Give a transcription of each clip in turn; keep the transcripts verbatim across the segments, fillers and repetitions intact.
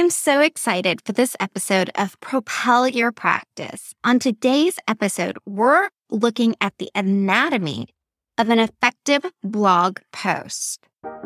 I'm so excited for this episode of Propel Your Practice. On today's episode, we're looking at the anatomy of an effective blog post.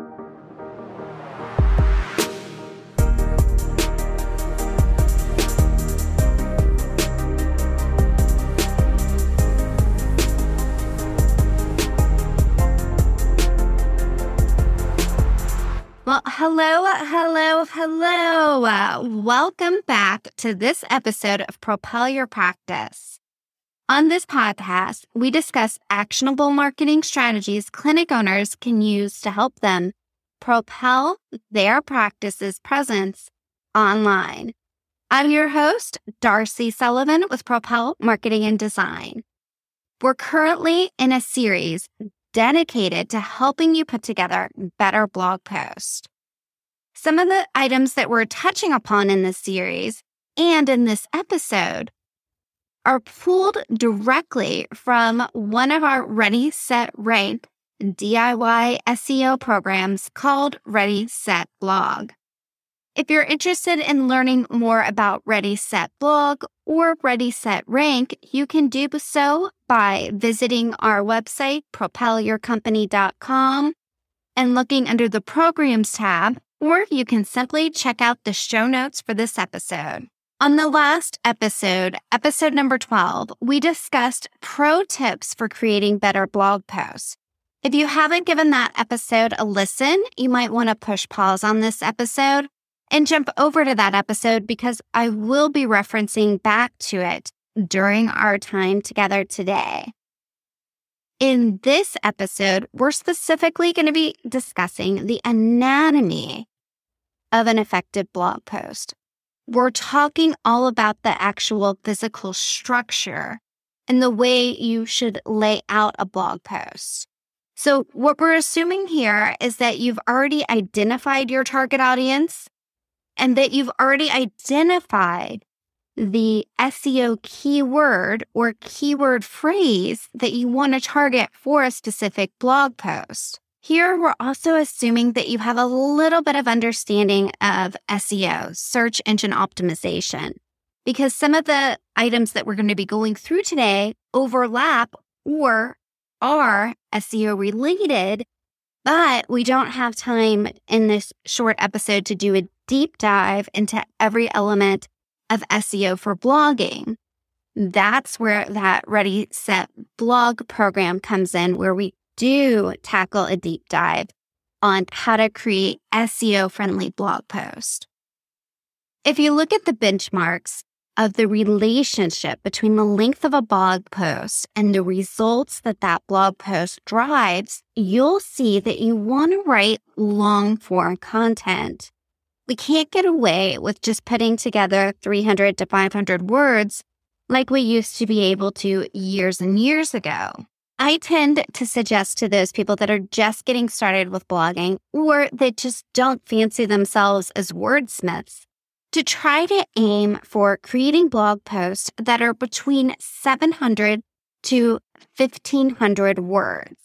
Well, hello, hello, hello. Uh, welcome back to this episode of Propel Your Practice. On this podcast, we discuss actionable marketing strategies clinic owners can use to help them propel their practice's presence online. I'm your host, Darcy Sullivan with Propel Marketing and Design. We're currently in a series dedicated to helping you put together better blog posts. Some of the items that we're touching upon in this series and in this episode are pulled directly from one of our Ready, Set, Rank D I Y S E O programs called Ready, Set, Blog. If you're interested in learning more about Ready, Set, Blog or Ready, Set, Rank, you can do so by visiting our website, propel your company dot com, and looking under the Programs tab, or you can simply check out the show notes for this episode. On the last episode, episode number twelve, we discussed pro tips for creating better blog posts. If you haven't given that episode a listen, you might want to push pause on this episode and jump over to that episode because I will be referencing back to it during our time together today. In this episode, we're specifically going to be discussing the anatomy of an effective blog post. We're talking all about the actual physical structure and the way you should lay out a blog post. So what we're assuming here is that you've already identified your target audience and that you've already identified the S E O keyword or keyword phrase that you want to target for a specific blog post. Here, we're also assuming that you have a little bit of understanding of S E O, search engine optimization, because some of the items that we're going to be going through today overlap or are S E O related, but we don't have time in this short episode to do a deep dive into every element of S E O for blogging. That's where that Ready, Set, Blog program comes in, where we do tackle a deep dive on how to create S E O-friendly blog posts. If you look at the benchmarks of the relationship between the length of a blog post and the results that that blog post drives, you'll see that you want to write long-form content. We can't get away with just putting together three hundred to five hundred words like we used to be able to years and years ago. I tend to suggest to those people that are just getting started with blogging or that just don't fancy themselves as wordsmiths to try to aim for creating blog posts that are between seven hundred to fifteen hundred words.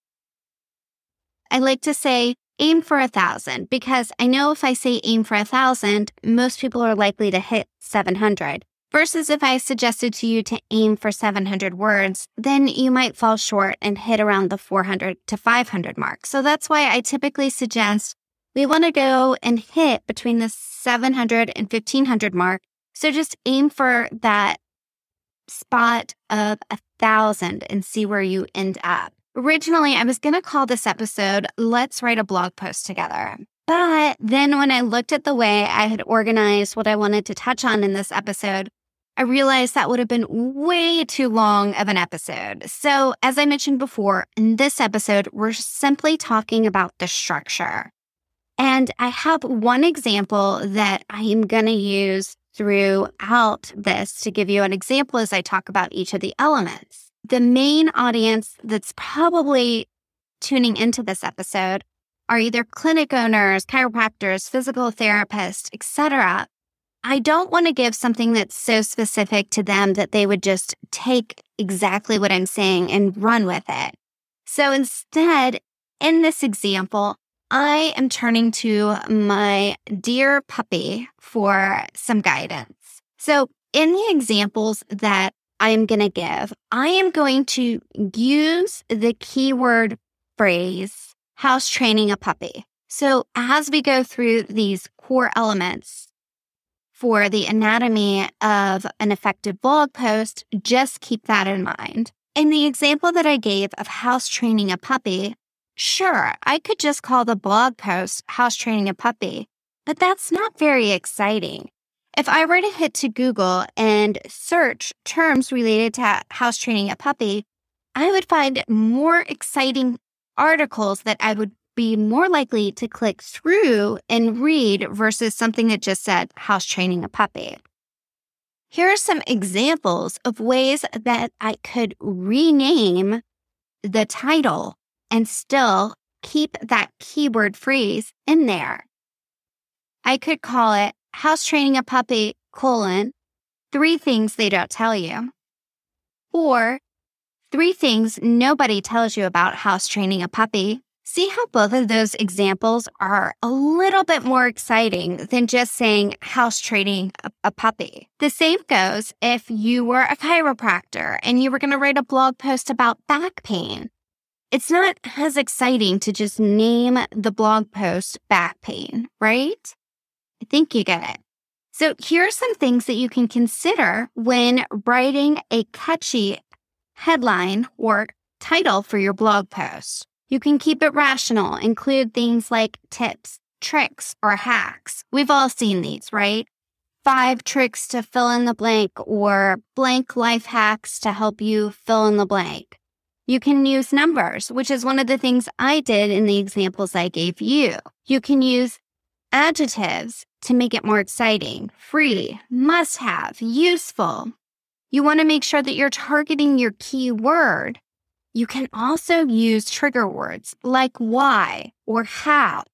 I like to say aim for a thousand, because I know if I say aim for a thousand, most people are likely to hit seven hundred. Versus if I suggested to you to aim for seven hundred words, then you might fall short and hit around the four hundred to five hundred mark. So that's why I typically suggest we want to go and hit between the seven hundred and fifteen hundred mark. So just aim for that spot of a thousand and see where you end up. Originally, I was going to call this episode, Let's Write a Blog Post Together. But then when I looked at the way I had organized what I wanted to touch on in this episode, I realized that would have been way too long of an episode. So as I mentioned before, in this episode, we're simply talking about the structure. And I have one example that I am going to use throughout this to give you an example as I talk about each of the elements. The main audience that's probably tuning into this episode are either clinic owners, chiropractors, physical therapists, et cetera. I don't want to give something that's so specific to them that they would just take exactly what I'm saying and run with it. So instead, in this example, I am turning to my dear puppy for some guidance. So in the examples that I am going to give, I am going to use the keyword phrase, house training a puppy. So as we go through these core elements for the anatomy of an effective blog post, just keep that in mind. In the example that I gave of house training a puppy, sure, I could just call the blog post House Training a Puppy, but that's not very exciting. If I were to hit to Google and search terms related to house training a puppy, I would find more exciting articles that I would be more likely to click through and read versus something that just said house training a puppy. Here are some examples of ways that I could rename the title and still keep that keyword phrase in there. I could call it House Training a Puppy, colon, three things they don't tell you. Or three things nobody tells you about house training a puppy. See how both of those examples are a little bit more exciting than just saying house training a, a puppy. The same goes if you were a chiropractor and you were going to write a blog post about back pain. It's not as exciting to just name the blog post back pain, right? I think you get it. So here are some things that you can consider when writing a catchy headline or title for your blog post. You can keep it rational, include things like tips, tricks, or hacks. We've all seen these, right? Five tricks to fill in the blank or blank life hacks to help you fill in the blank. You can use numbers, which is one of the things I did in the examples I gave you. You can use adjectives to make it more exciting, free, must have, useful. You want to make sure that you're targeting your key word. You can also use trigger words like why or how.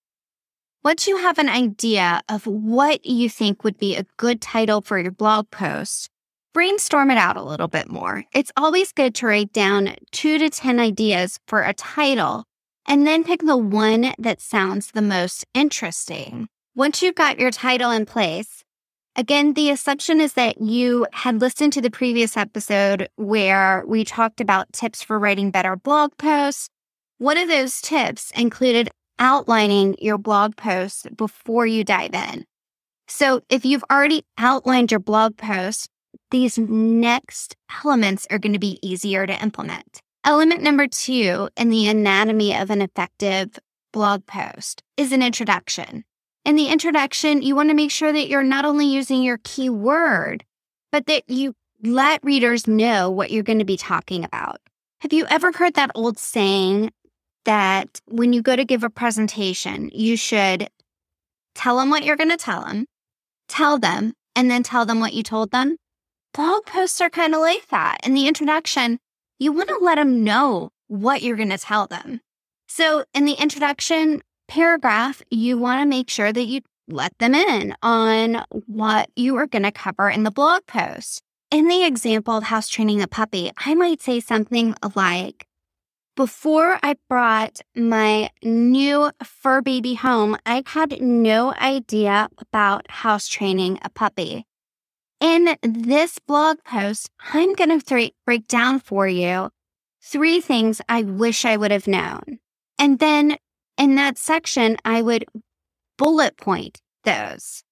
Once you have an idea of what you think would be a good title for your blog post, brainstorm it out a little bit more. It's always good to write down two to ten ideas for a title and then pick the one that sounds the most interesting. Once you've got your title in place, again, the assumption is that you had listened to the previous episode where we talked about tips for writing better blog posts. One of those tips included outlining your blog post before you dive in. So if you've already outlined your blog post, these next elements are going to be easier to implement. Element number two in the anatomy of an effective blog post is an introduction. In the introduction, you want to make sure that you're not only using your keyword, but that you let readers know what you're going to be talking about. Have you ever heard that old saying that when you go to give a presentation, you should tell them what you're going to tell them, tell them, and then tell them what you told them? Blog posts are kind of like that. In the introduction, you want to let them know what you're going to tell them. So in the introduction paragraph, you want to make sure that you let them in on what you are going to cover in the blog post. In the example of house training a puppy, I might say something like, before I brought my new fur baby home, I had no idea about house training a puppy. In this blog post, I'm going to th- break down for you three things I wish I would have known. And then in that section, I would bullet point those.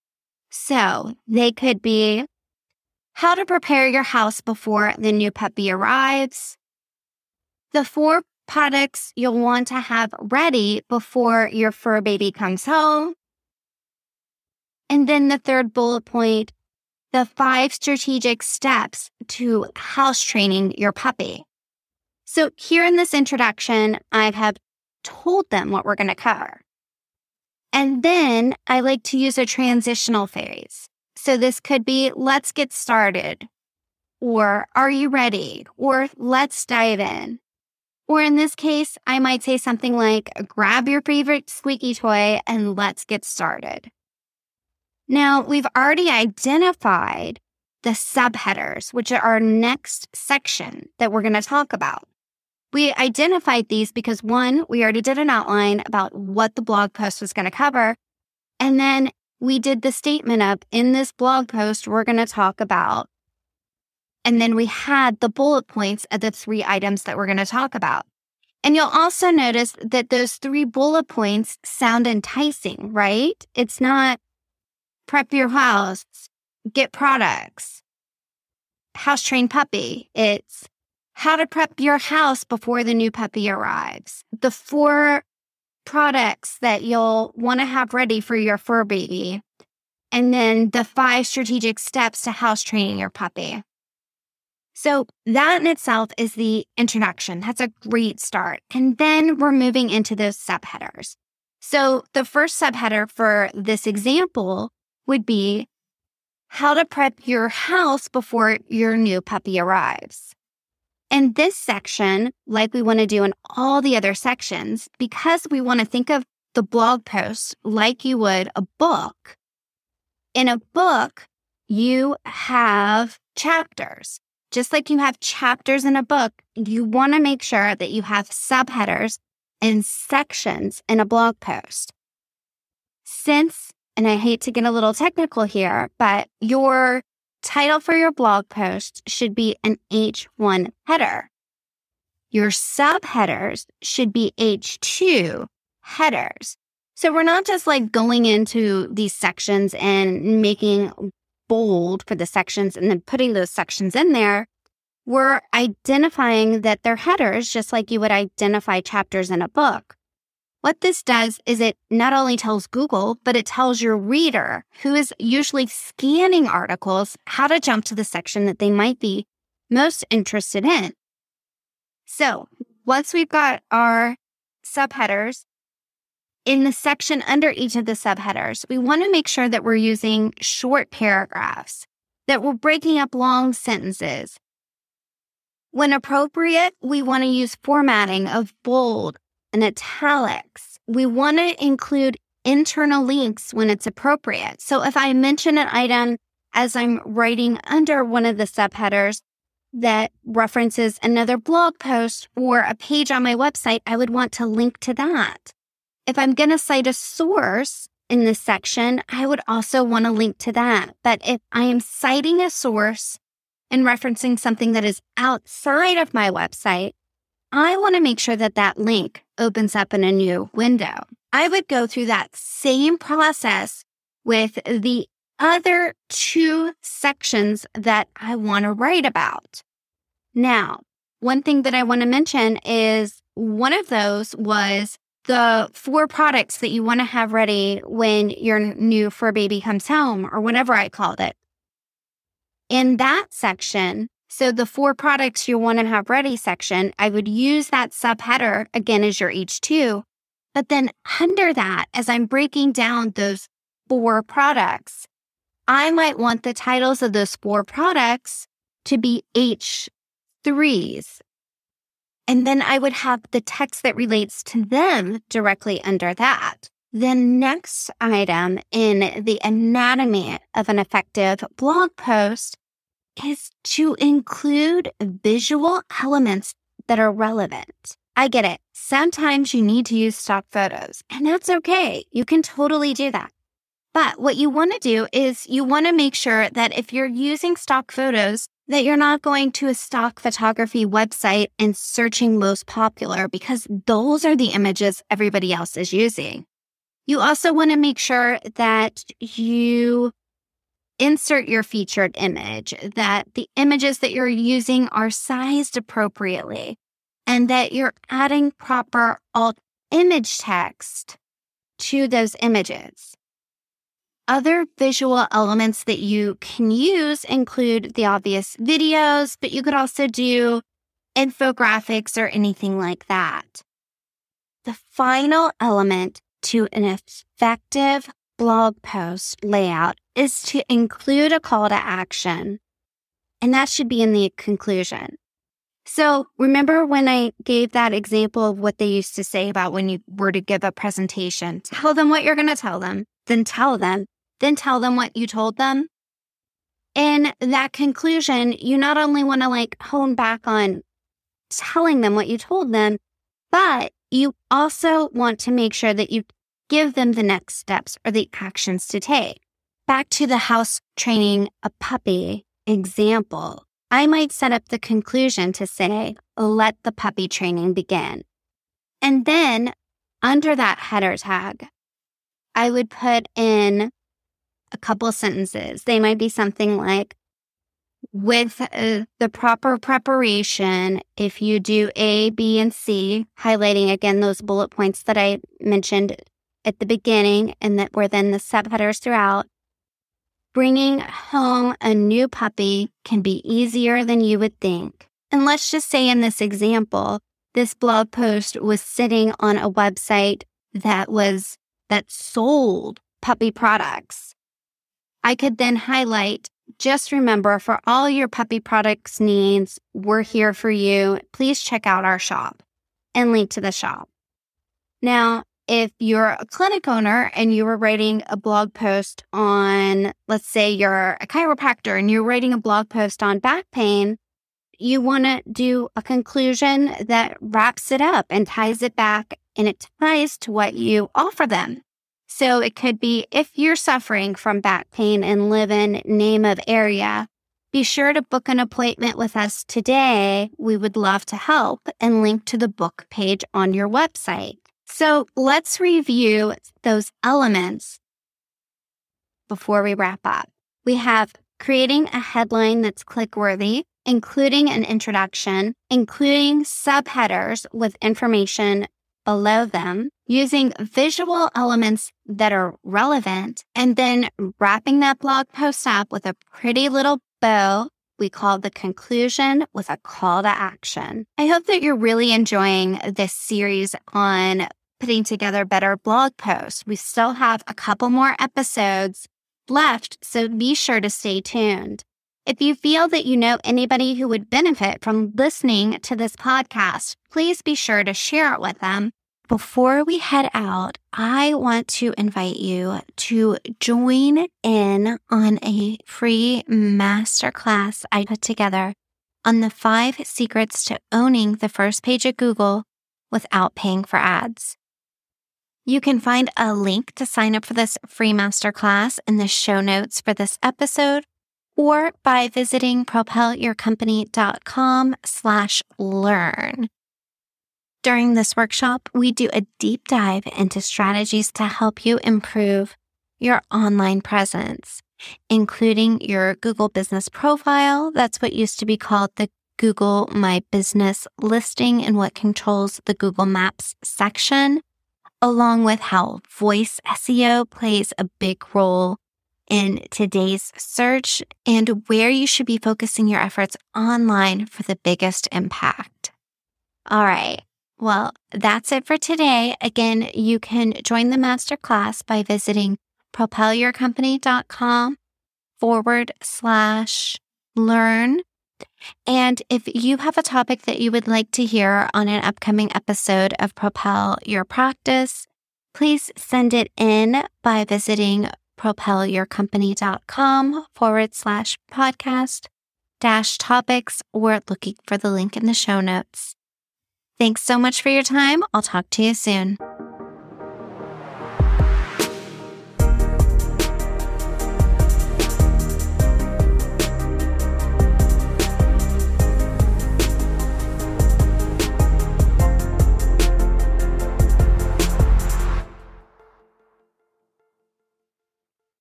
So they could be how to prepare your house before the new puppy arrives, the four products you'll want to have ready before your fur baby comes home, and then the third bullet point, the five strategic steps to house training your puppy. So here in this introduction, I have told them what we're going to cover. And then I like to use a transitional phrase. So this could be, let's get started, or are you ready, or let's dive in. Or in this case, I might say something like, grab your favorite squeaky toy and let's get started. Now, we've already identified the subheaders, which are our next section that we're going to talk about. We identified these because one, we already did an outline about what the blog post was going to cover. And then we did the statement of, in this blog post, we're going to talk about. And then we had the bullet points of the three items that we're going to talk about. And you'll also notice that those three bullet points sound enticing, right? It's not prep your house, get products, house trained puppy. It's how to prep your house before the new puppy arrives. The four products that you'll want to have ready for your fur baby. And then the five strategic steps to house training your puppy. So that in itself is the introduction. That's a great start. And then we're moving into those subheaders. So the first subheader for this example would be how to prep your house before your new puppy arrives. In this section, like we want to do in all the other sections, because we want to think of the blog post like you would a book. In a book, you have chapters. Just like you have chapters in a book, you want to make sure that you have subheaders and sections in a blog post. Since, and I hate to get a little technical here, but your title for your blog post should be an H one header. Your subheaders should be H two headers. So we're not just like going into these sections and making bold for the sections and then putting those sections in there. We're identifying that they're headers just like you would identify chapters in a book. What this does is it not only tells Google, but it tells your reader, who is usually scanning articles, how to jump to the section that they might be most interested in. So once we've got our subheaders, in the section under each of the subheaders, we want to make sure that we're using short paragraphs, that we're breaking up long sentences. When appropriate, we want to use formatting of bold and italics. We want to include internal links when it's appropriate. So if I mention an item as I'm writing under one of the subheaders that references another blog post or a page on my website, I would want to link to that. If I'm going to cite a source in this section, I would also want to link to that. But if I am citing a source and referencing something that is outside of my website, I want to make sure that that link opens up in a new window. I would go through that same process with the other two sections that I want to write about. Now, one thing that I want to mention is one of those was the four products that you want to have ready when your new fur baby comes home, or whatever I called it. In that section, so the four products you want to have ready section, I would use that subheader again as your H two. But then under that, as I'm breaking down those four products, I might want the titles of those four products to be H threes. And then I would have the text that relates to them directly under that. The next item in the anatomy of an effective blog post is to include visual elements that are relevant. I get it. Sometimes you need to use stock photos, and that's okay. You can totally do that. But what you want to do is you want to make sure that if you're using stock photos, that you're not going to a stock photography website and searching most popular, because those are the images everybody else is using. You also want to make sure that you insert your featured image, that the images that you're using are sized appropriately, and that you're adding proper alt image text to those images. Other visual elements that you can use include the obvious videos, but you could also do infographics or anything like that. The final element to an effective blog post layout is to include a call to action, and that should be in the conclusion. So remember when I gave that example of what they used to say about when you were to give a presentation, tell them what you're going to tell them, then tell them, then tell them what you told them. In that conclusion, you not only want to like hone back on telling them what you told them, but you also want to make sure that you give them the next steps or the actions to take. Back to the house training a puppy example, I might set up the conclusion to say, let the puppy training begin. And then under that header tag, I would put in a couple sentences. They might be something like, with uh, the proper preparation, if you do A, B, and C, highlighting again those bullet points that I mentioned at the beginning and that were then the subheaders throughout, bringing home a new puppy can be easier than you would think. And let's just say in this example, this blog post was sitting on a website that was that sold puppy products. I could then highlight, just remember, for all your puppy products needs, we're here for you. Please check out our shop, and link to the shop. Now, if you're a clinic owner and you were writing a blog post on, let's say you're a chiropractor and you're writing a blog post on back pain, you want to do a conclusion that wraps it up and ties it back, and it ties to what you offer them. So it could be, if you're suffering from back pain and live in name of area, be sure to book an appointment with us today. We would love to help, and link to the book page on your website. So let's review those elements before we wrap up. We have creating a headline that's click-worthy, including an introduction, including subheaders with information below them, using visual elements that are relevant, and then wrapping that blog post up with a pretty little bow we call the conclusion with a call to action. I hope that you're really enjoying this series on putting together better blog posts. We still have a couple more episodes left, so be sure to stay tuned. If you feel that you know anybody who would benefit from listening to this podcast, please be sure to share it with them. Before we head out, I want to invite you to join in on a free masterclass I put together on the five secrets to owning the first page of Google without paying for ads. You can find a link to sign up for this free masterclass in the show notes for this episode, or by visiting propelyourcompany.com slash learn. During this workshop, we do a deep dive into strategies to help you improve your online presence, including your Google Business Profile. That's what used to be called the Google My Business listing, and what controls the Google Maps section, along with how voice S E O plays a big role in today's search, and where you should be focusing your efforts online for the biggest impact. All right. Well, that's it for today. Again, you can join the masterclass by visiting propelyourcompany.com forward slash learn. And if you have a topic that you would like to hear on an upcoming episode of Propel Your Practice, please send it in by visiting propelyourcompany.com forward slash podcast dash topics, or looking for the link in the show notes. Thanks so much for your time. I'll talk to you soon.